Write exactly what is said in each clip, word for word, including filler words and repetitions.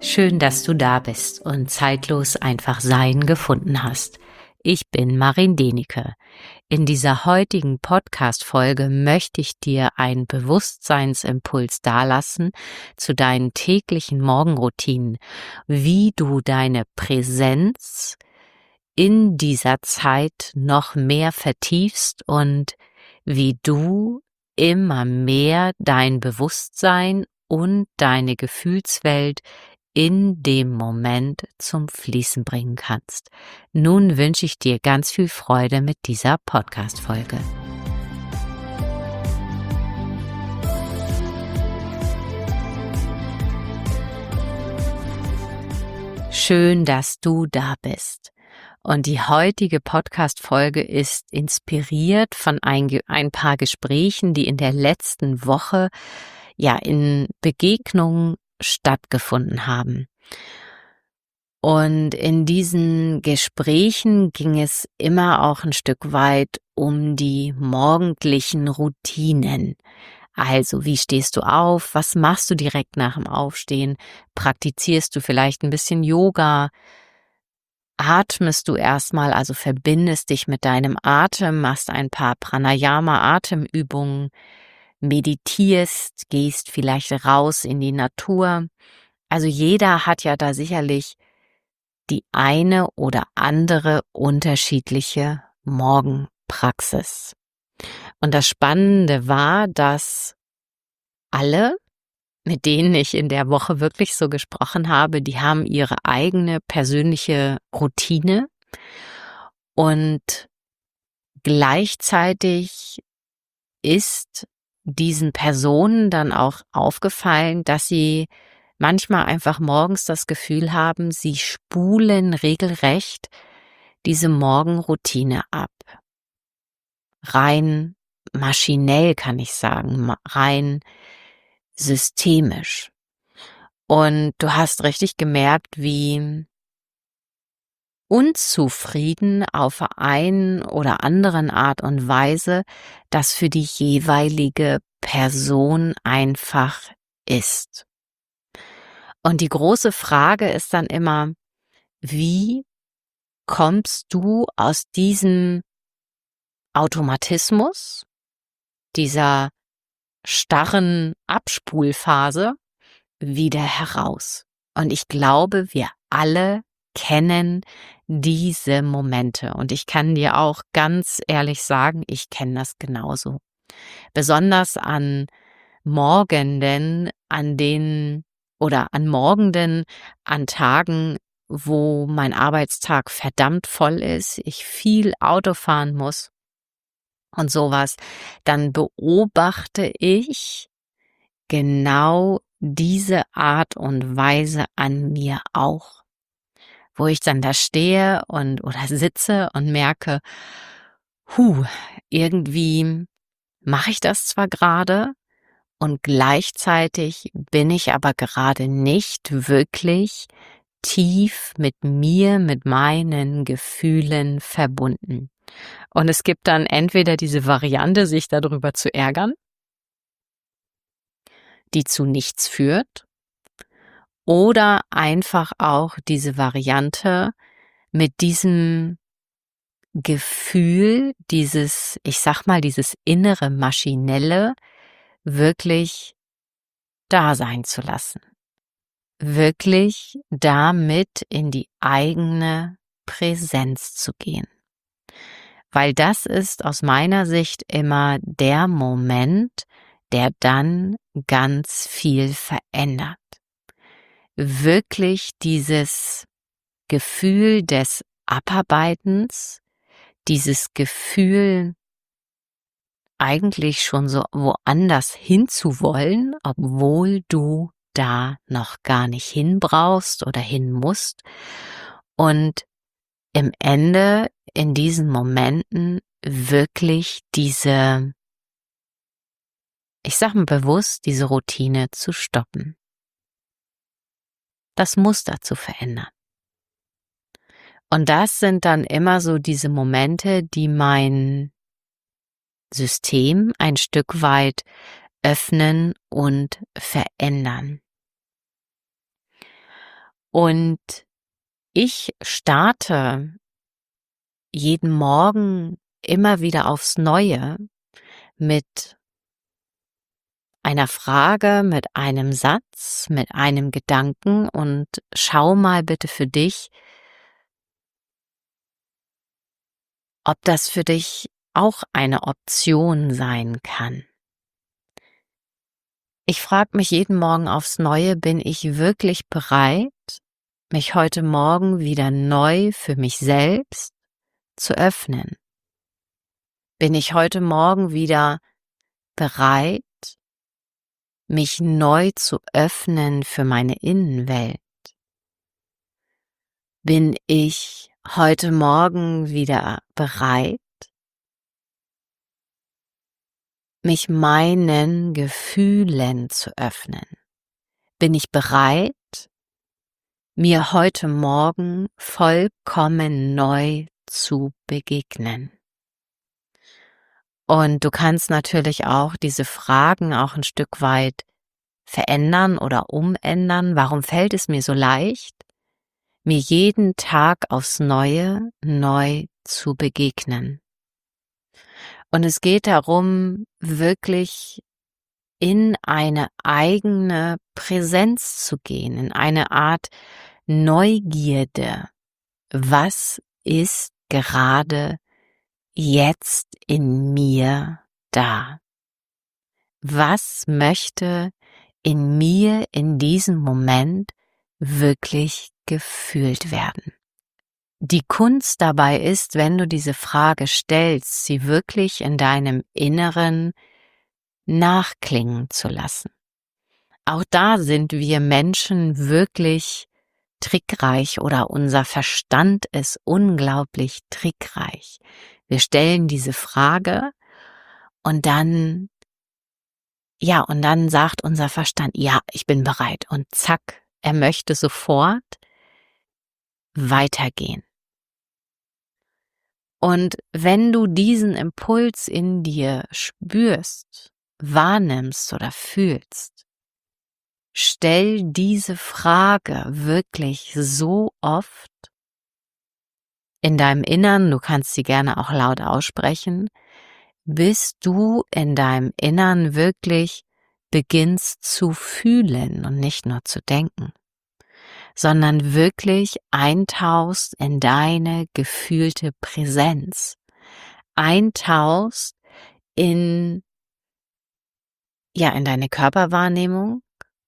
Schön, dass du da bist und zeitlos einfach Sein gefunden hast. Ich bin Marin Denike. In dieser heutigen Podcast-Folge möchte ich dir einen Bewusstseinsimpuls dalassen zu deinen täglichen Morgenroutinen, wie du deine Präsenz in dieser Zeit noch mehr vertiefst und wie du immer mehr dein Bewusstsein und deine Gefühlswelt in dem Moment zum Fließen bringen kannst. Nun wünsche ich dir ganz viel Freude mit dieser Podcast-Folge. Schön, dass du da bist. Und die heutige Podcast-Folge ist inspiriert von ein, ein paar Gesprächen, die in der letzten Woche ja in Begegnungen stattgefunden haben. Und in diesen Gesprächen ging es immer auch ein Stück weit um die morgendlichen Routinen. Also, wie stehst du auf? Was machst du direkt nach dem Aufstehen? Praktizierst du vielleicht ein bisschen Yoga? Atmest du erstmal, also verbindest dich mit deinem Atem, machst ein paar Pranayama-Atemübungen, meditierst, gehst vielleicht raus in die Natur. Also jeder hat ja da sicherlich die eine oder andere unterschiedliche Morgenpraxis. Und das Spannende war, dass alle, mit denen ich in der Woche wirklich so gesprochen habe, die haben ihre eigene persönliche Routine und gleichzeitig ist diesen Personen dann auch aufgefallen, dass sie manchmal einfach morgens das Gefühl haben, sie spulen regelrecht diese Morgenroutine ab. Rein maschinell kann ich sagen, rein systemisch. Und du hast richtig gemerkt, wie unzufrieden auf einen oder anderen Art und Weise das für die jeweilige Person einfach ist. Und die große Frage ist dann immer, wie kommst du aus diesem Automatismus, dieser starren Abspulphase wieder heraus? Und ich glaube, wir alle kennen diese Momente. Und ich kann dir auch ganz ehrlich sagen, ich kenne das genauso. Besonders an Morgenden, an denen oder an Morgenden, an Tagen, wo mein Arbeitstag verdammt voll ist, ich viel Auto fahren muss und sowas, dann beobachte ich genau diese Art und Weise an mir auch, wo ich dann da stehe und oder sitze und merke, hu, irgendwie mache ich das zwar gerade und gleichzeitig bin ich aber gerade nicht wirklich tief mit mir, mit meinen Gefühlen verbunden. Und es gibt dann entweder diese Variante, sich darüber zu ärgern, die zu nichts führt, oder einfach auch diese Variante mit diesem Gefühl, dieses, ich sag mal, dieses innere Maschinelle wirklich da sein zu lassen. Wirklich damit in die eigene Präsenz zu gehen. Weil das ist aus meiner Sicht immer der Moment, der dann ganz viel verändert. Wirklich dieses Gefühl des Abarbeitens, dieses Gefühl, eigentlich schon so woanders hinzuwollen, obwohl du da noch gar nicht hin brauchst oder hin musst. Und im Ende, in diesen Momenten, wirklich diese, ich sag mal bewusst, diese Routine zu stoppen. Das Muster zu verändern. Und das sind dann immer so diese Momente, die mein System ein Stück weit öffnen und verändern. Und ich starte jeden Morgen immer wieder aufs Neue mit einer Frage, mit einem Satz, mit einem Gedanken und schau mal bitte für dich, ob das für dich auch eine Option sein kann. Ich frage mich jeden Morgen aufs Neue, bin ich wirklich bereit, mich heute Morgen wieder neu für mich selbst zu öffnen? Bin ich heute Morgen wieder bereit, mich neu zu öffnen für meine Innenwelt? Bin ich heute Morgen wieder bereit, mich meinen Gefühlen zu öffnen? Bin ich bereit, mir heute Morgen vollkommen neu zu begegnen? Und du kannst natürlich auch diese Fragen auch ein Stück weit verändern oder umändern. Warum fällt es mir so leicht, mir jeden Tag aufs Neue neu zu begegnen? Und es geht darum, wirklich in eine eigene Präsenz zu gehen, in eine Art Neugierde. Was ist gerade jetzt in mir da? Was möchte in mir in diesem Moment wirklich gefühlt werden? Die Kunst dabei ist, wenn du diese Frage stellst, sie wirklich in deinem Inneren nachklingen zu lassen. Auch da sind wir Menschen wirklich trickreich oder unser Verstand ist unglaublich trickreich. Wir stellen diese Frage und dann, ja, und dann sagt unser Verstand, ja, ich bin bereit und zack, er möchte sofort weitergehen. Und wenn du diesen Impuls in dir spürst, wahrnimmst oder fühlst, stell diese Frage wirklich so oft in deinem Innern, du kannst sie gerne auch laut aussprechen, bis du in deinem Innern wirklich beginnst zu fühlen und nicht nur zu denken, sondern wirklich eintauchst in deine gefühlte Präsenz, eintauchst in, ja, in deine Körperwahrnehmung,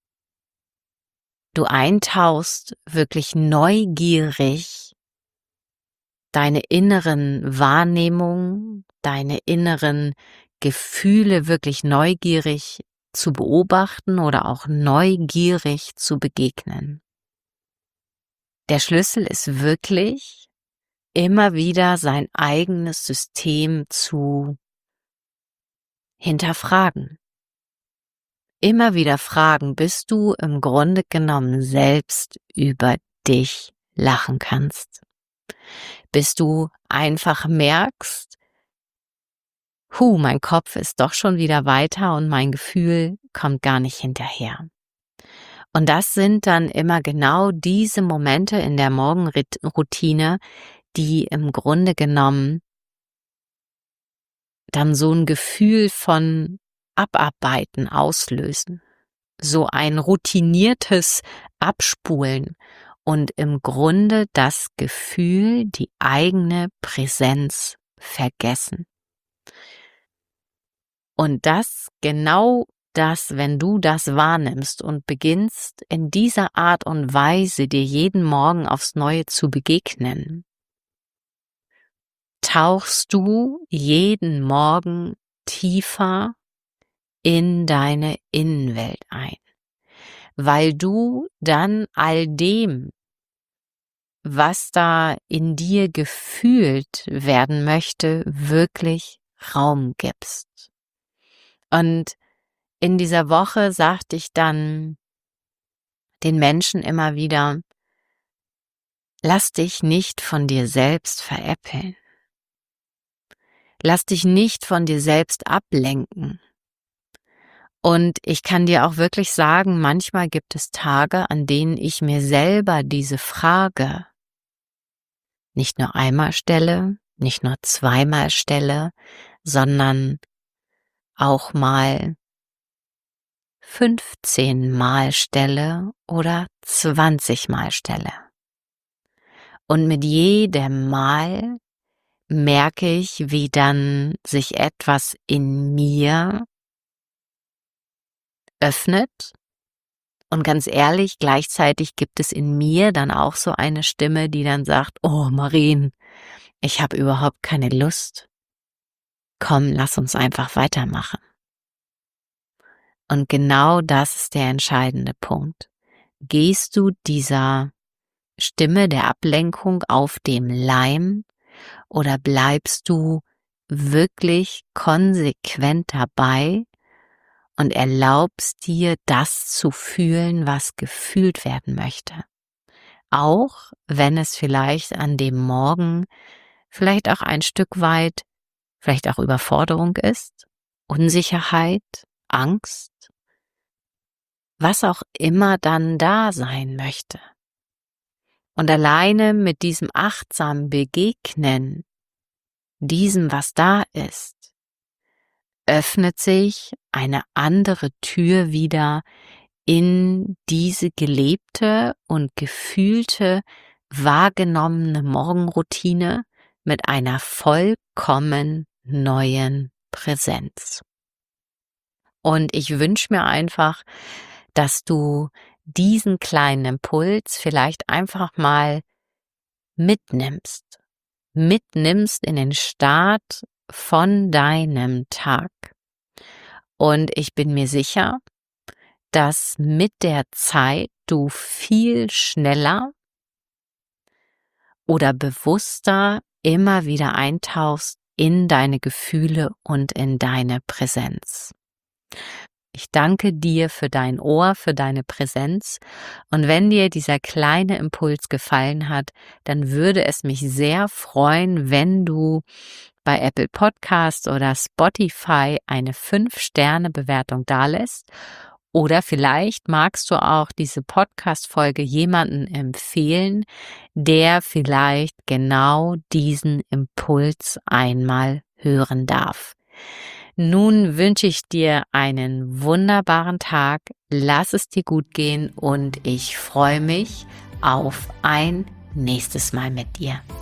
du eintauchst wirklich neugierig deine inneren Wahrnehmungen, deine inneren Gefühle wirklich neugierig zu beobachten oder auch neugierig zu begegnen. Der Schlüssel ist wirklich, immer wieder sein eigenes System zu hinterfragen. Immer wieder fragen, bis du im Grunde genommen selbst über dich lachen kannst. Bis du einfach merkst, hu, mein Kopf ist doch schon wieder weiter und mein Gefühl kommt gar nicht hinterher. Und das sind dann immer genau diese Momente in der Morgenroutine, die im Grunde genommen dann so ein Gefühl von Abarbeiten auslösen. So ein routiniertes Abspulen und im Grunde das Gefühl, die eigene Präsenz vergessen. Und das, genau das, wenn du das wahrnimmst und beginnst in dieser Art und Weise dir jeden Morgen aufs Neue zu begegnen, tauchst du jeden Morgen tiefer in deine Innenwelt ein, weil du dann all dem, was da in dir gefühlt werden möchte, wirklich Raum gibst. Und in dieser Woche sagte ich dann den Menschen immer wieder, lass dich nicht von dir selbst veräppeln. Lass dich nicht von dir selbst ablenken. Und ich kann dir auch wirklich sagen, manchmal gibt es Tage, an denen ich mir selber diese Frage nicht nur einmal stelle, nicht nur zweimal stelle, sondern auch mal fünfzehn Mal stelle oder zwanzig Mal stelle. Und mit jedem Mal merke ich, wie dann sich etwas in mir öffnet. Und ganz ehrlich, gleichzeitig gibt es in mir dann auch so eine Stimme, die dann sagt, oh Marien, ich habe überhaupt keine Lust. Komm, lass uns einfach weitermachen. Und genau das ist der entscheidende Punkt. Gehst du dieser Stimme der Ablenkung auf dem Leim oder bleibst du wirklich konsequent dabei und erlaubst dir, das zu fühlen, was gefühlt werden möchte? Auch wenn es vielleicht an dem Morgen vielleicht auch ein Stück weit, vielleicht auch Überforderung ist, Unsicherheit, Angst, was auch immer dann da sein möchte. Und alleine mit diesem achtsamen Begegnen, diesem, was da ist, öffnet sich eine andere Tür wieder in diese gelebte und gefühlte, wahrgenommene Morgenroutine mit einer vollkommen neuen Präsenz. Und ich wünsche mir einfach, dass du diesen kleinen Impuls vielleicht einfach mal mitnimmst, mitnimmst in den Start von deinem Tag. Und ich bin mir sicher, dass mit der Zeit du viel schneller oder bewusster immer wieder eintauchst in deine Gefühle und in deine Präsenz. Ich danke dir für dein Ohr, für deine Präsenz. Und wenn dir dieser kleine Impuls gefallen hat, dann würde es mich sehr freuen, wenn du bei Apple Podcast oder Spotify eine fünf Sterne Bewertung dalässt. Oder vielleicht magst du auch diese Podcast-Folge jemanden empfehlen, der vielleicht genau diesen Impuls einmal hören darf. Nun wünsche ich dir einen wunderbaren Tag, lass es dir gut gehen und ich freue mich auf ein nächstes Mal mit dir.